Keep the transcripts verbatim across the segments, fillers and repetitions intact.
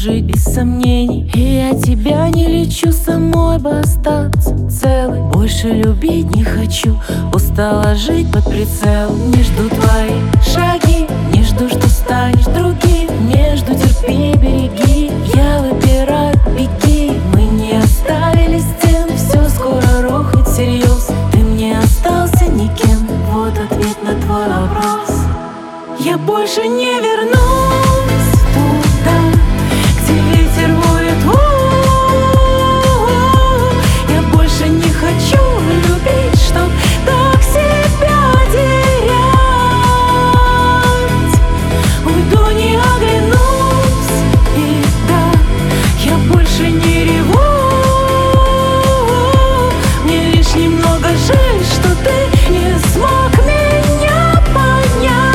жить без сомнений. И я тебя не лечу, самой бы остаться целой. Больше любить не хочу, устала жить под прицелом. Не жду твои шаги, не жду, что станешь другим. Между терпи, береги, я выбираю, беги. Мы не оставили стены, все скоро рухнет всерьез. Ты мне остался никем, вот ответ на твой вопрос. Я больше не вернусь туда, где ветер воет. У-у-у-у. Я больше не хочу любить, чтоб так себя терять. Уйду, не оглянусь, и да, я больше не реву. Мне лишь немного жаль, что ты не смог меня понять.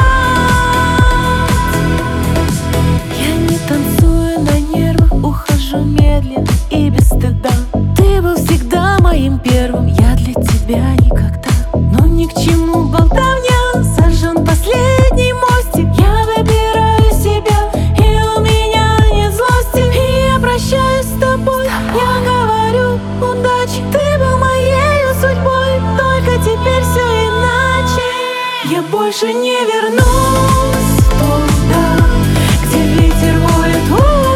Медленно и без стыда. Ты был всегда моим первым, я для тебя никогда. Но ни к чему болтовня, сожжен последний мостик. Я выбираю себя, и у меня нет злости. И я прощаюсь с тобой, я говорю удачи. Ты был моей судьбой, только теперь все иначе. Я больше не вернусь туда, где ветер воет.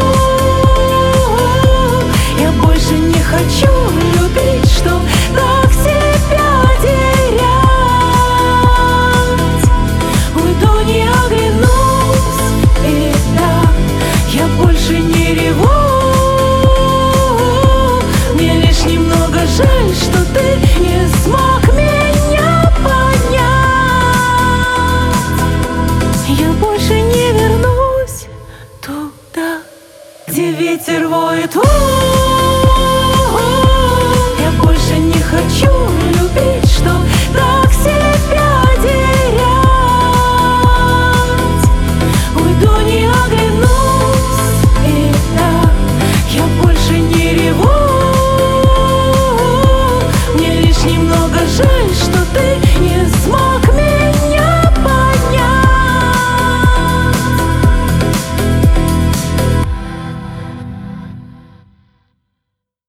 Хочу любить, чтоб так себя терять. Уйду, не оглянусь, и да, я больше не реву. Мне лишь немного жаль, что ты не